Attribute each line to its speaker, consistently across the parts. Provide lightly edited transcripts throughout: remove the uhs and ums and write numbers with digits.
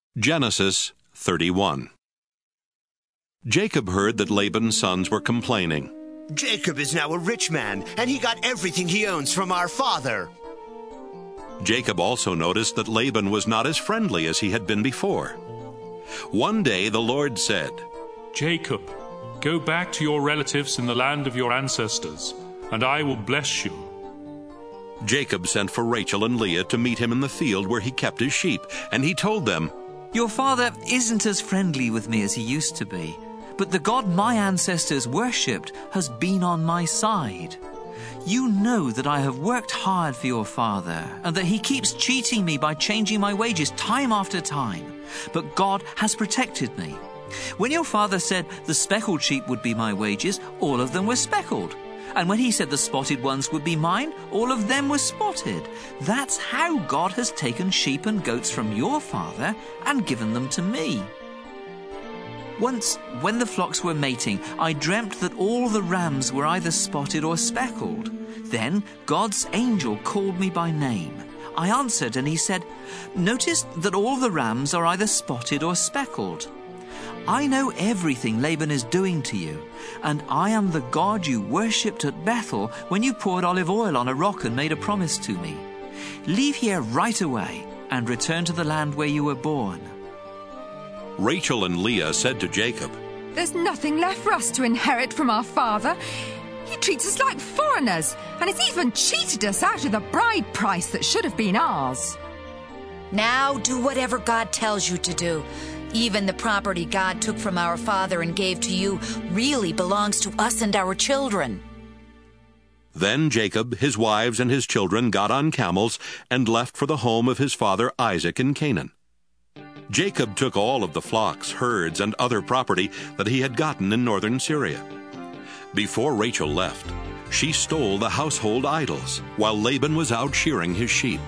Speaker 1: Genesis 31. Jacob heard that Laban's sons were complaining.
Speaker 2: Jacob is now a rich man, and he got everything he owns from our father.
Speaker 1: Jacob also noticed that Laban was not as friendly as he had been before. One day the Lord said,
Speaker 3: Jacob, go back to your relatives in the land of your ancestors, and I will bless you.
Speaker 1: Jacob sent for Rachel and Leah to meet him in the field where he kept his sheep, and he told them,
Speaker 4: Your father isn't as friendly with me as he used to be, but the God my ancestors worshipped has been on my side. You know that I have worked hard for your father, and that he keeps cheating me by changing my wages time after time. But God has protected me. When your father said the speckled sheep would be my wages, all of them were speckled. And when he said the spotted ones would be mine, all of them were spotted. That's how God has taken sheep and goats from your father and given them to me. Once, when the flocks were mating, I dreamt that all the rams were either spotted or speckled. Then God's angel called me by name. I answered and he said, Notice that all the rams are either spotted or speckled. I know everything Laban is doing to you, and I am the God you worshipped at Bethel when you poured olive oil on a rock and made a promise to me. Leave here right away and return to the land where you were born.
Speaker 1: Rachel and Leah said to Jacob,
Speaker 5: There's nothing left for us to inherit from our father. He treats us like foreigners, and has even cheated us out of the bride price that should have been ours.
Speaker 6: Now do whatever God tells you to do. Even the property God took from our father and gave to you really belongs to us and our children.
Speaker 1: Then Jacob, his wives, and his children got on camels and left for the home of his father Isaac in Canaan. Jacob took all of the flocks, herds, and other property that he had gotten in northern Syria. Before Rachel left, she stole the household idols while Laban was out shearing his sheep.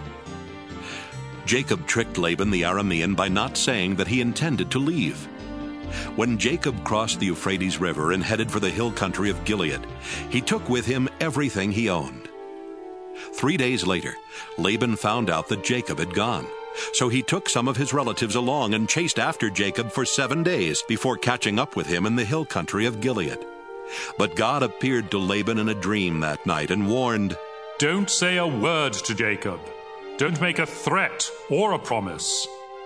Speaker 1: Jacob tricked Laban the Aramean by not saying that he intended to leave. When Jacob crossed the Euphrates River and headed for the hill country of Gilead, he took with him everything he owned. 3 days later, Laban found out that Jacob had gone. So he took some of his relatives along and chased after Jacob for 7 days before catching up with him in the hill country of Gilead. But God appeared to Laban in a dream that night and warned,
Speaker 3: Don't say a word to Jacob. Don't make a threat or a promise.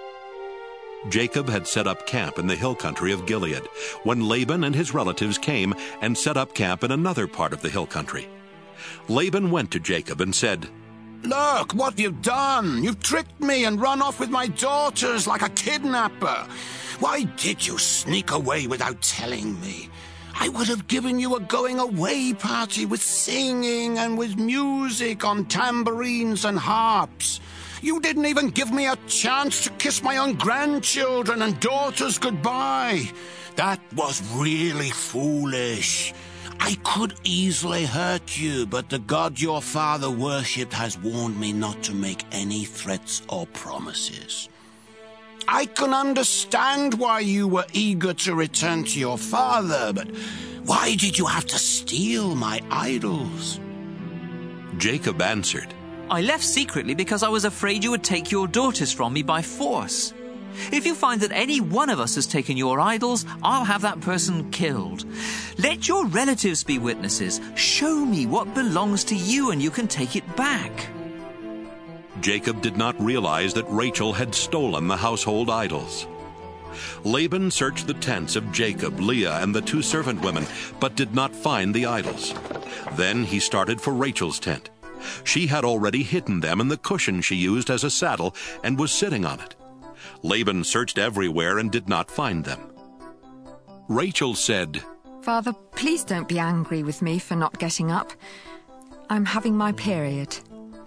Speaker 1: Jacob had set up camp in the hill country of Gilead when Laban and his relatives came and set up camp in another part of the hill country. Laban went to Jacob and said,
Speaker 7: Look what you've done. You've tricked me and run off with my daughters like a kidnapper. Why did you sneak away without telling me? I would have given you a going-away party with singing and with music on tambourines and harps. You didn't even give me a chance to kiss my own grandchildren and daughters goodbye. That was really foolish. I could easily hurt you, but the God your father worshipped has warned me not to make any threats or promises. I can understand why you were eager to return to your father, but why did you have to steal my idols?
Speaker 1: Jacob answered,
Speaker 4: I left secretly because I was afraid you would take your daughters from me by force. If you find that any one of us has taken your idols, I'll have that person killed. Let your relatives be witnesses. Show me what belongs to you and you can take it back.
Speaker 1: Jacob did not realize that Rachel had stolen the household idols. Laban searched the tents of Jacob, Leah, and the 2 servant women, but did not find the idols. Then he started for Rachel's tent. She had already hidden them in the cushion she used as a saddle and was sitting on it. Laban searched everywhere and did not find them. Rachel said,
Speaker 5: Father, please don't be angry with me for not getting up. I'm having my period.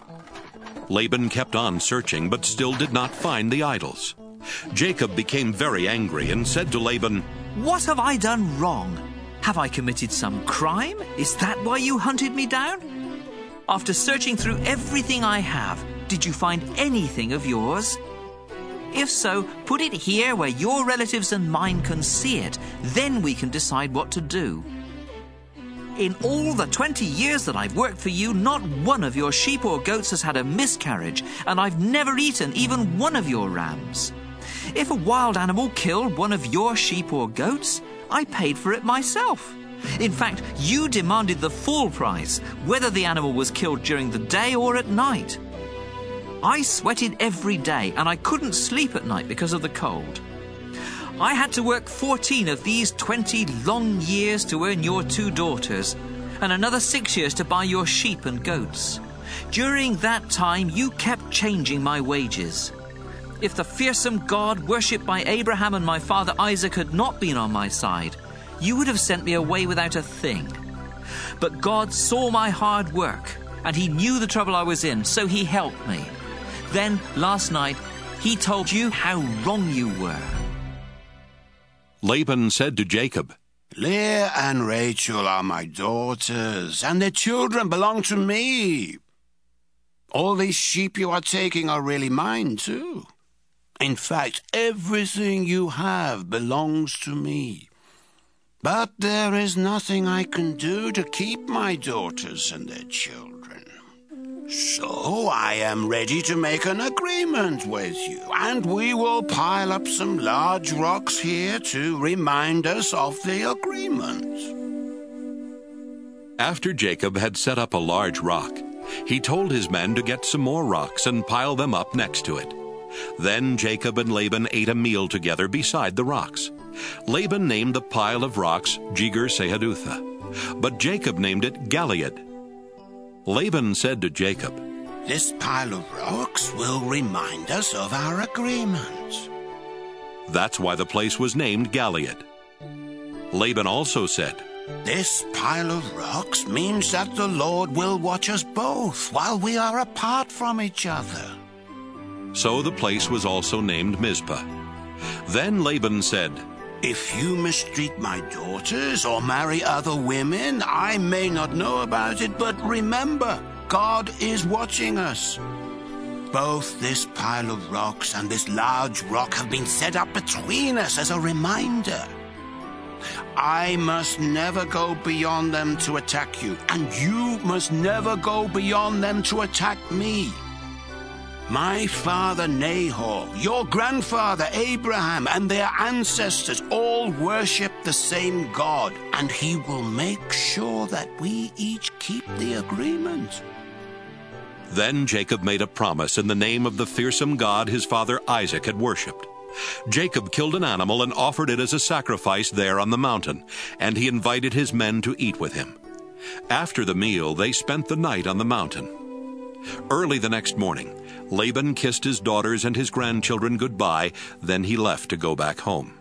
Speaker 1: Laban kept on searching, but still did not find the idols. Jacob became very angry and said to Laban,
Speaker 4: What have I done wrong? Have I committed some crime? Is that why you hunted me down? After searching through everything I have, did you find anything of yours? If so, put it here where your relatives and mine can see it. Then we can decide what to do. In all the 20 years that I've worked for you, not one of your sheep or goats has had a miscarriage, and I've never eaten even one of your rams. If a wild animal killed one of your sheep or goats, I paid for it myself. In fact, you demanded the full price, whether the animal was killed during the day or at night. I sweated every day, and I couldn't sleep at night because of the cold. I had to work 14 of these 20 long years to earn your 2 daughters, and another 6 years to buy your sheep and goats. During that time, you kept changing my wages. If the fearsome God worshipped by Abraham and my father Isaac had not been on my side, you would have sent me away without a thing. But God saw my hard work, and he knew the trouble I was in, so he helped me. Then, last night, he told you how wrong you were.
Speaker 1: Laban said to Jacob,
Speaker 7: Leah and Rachel are my daughters, and their children belong to me. All these sheep you are taking are really mine, too. In fact, everything you have belongs to me. But there is nothing I can do to keep my daughters and their children. So I am ready to make an agreement with you, and we will pile up some large rocks here to remind us of the agreement.
Speaker 1: After Jacob had set up a large rock, he told his men to get some more rocks and pile them up next to it. Then Jacob and Laban ate a meal together beside the rocks. Laban named the pile of rocks Jegar-Sahadutha, but Jacob named it Galeed. Laban said to Jacob,
Speaker 7: This pile of rocks will remind us of our agreement.
Speaker 1: That's why the place was named Galeed. Laban also said,
Speaker 7: This pile of rocks means that the Lord will watch us both while we are apart from each other.
Speaker 1: So the place was also named Mizpah. Then Laban said,
Speaker 7: If you mistreat my daughters or marry other women, I may not know about it, but remember, God is watching us. Both this pile of rocks and this large rock have been set up between us as a reminder. I must never go beyond them to attack you, and you must never go beyond them to attack me. My father Nahor, your grandfather Abraham, and their ancestors all worship the same God, and he will make sure that we each keep the agreement.
Speaker 1: Then Jacob made a promise in the name of the fearsome God his father Isaac had worshipped. Jacob killed an animal and offered it as a sacrifice there on the mountain, and he invited his men to eat with him. After the meal, they spent the night on the mountain. Early the next morning, Laban kissed his daughters and his grandchildren goodbye, then he left to go back home.